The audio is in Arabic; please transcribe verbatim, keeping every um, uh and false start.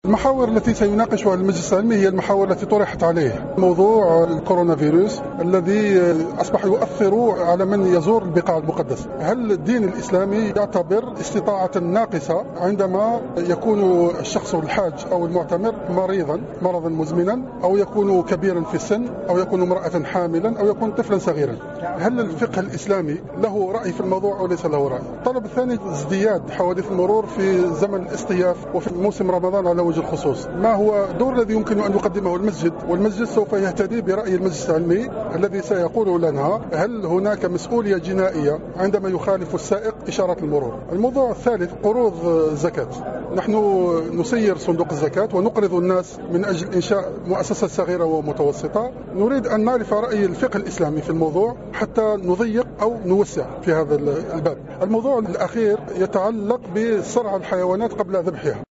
المحاور التي سيناقشها المجلس العلمي هي المحاور التي طرحت عليه. موضوع الكورونا فيروس الذي أصبح يؤثر على من يزور البقاع المقدسة. هل الدين الإسلامي يعتبر استطاعة ناقصة عندما يكون الشخص الحاج أو المعتمر مريضا مرضا مزمنا، أو يكون كبيرا في السن، أو يكون امرأة حاملا، أو يكون طفلا صغيرا؟ هل الفقه الإسلامي له رأي في الموضوع أو ليس له رأي؟ الطلب الثاني ازدياد حوادث المرور في زمن الاصطياف وفي موسم رمضان على وجه الخصوص. ما هو الدور الذي يمكن أن يقدمه المسجد؟ والمسجد سوف يهتدي برأي المجلس العلمي الذي سيقول لنا هل هناك مسؤولية جنائية عندما يخالف السائق إشارة المرور. الموضوع الثالث قروض الزكاة. نحن نسير صندوق الزكاة ونقرض الناس من أجل إنشاء مؤسسات صغيرة ومتوسطة. نريد أن نعرف رأي الفقه الإسلامي في الموضوع حتى نضيق أو نوسع في هذا الباب. الموضوع الأخير يتعلق بصرع الحيوانات قبل ذبحها.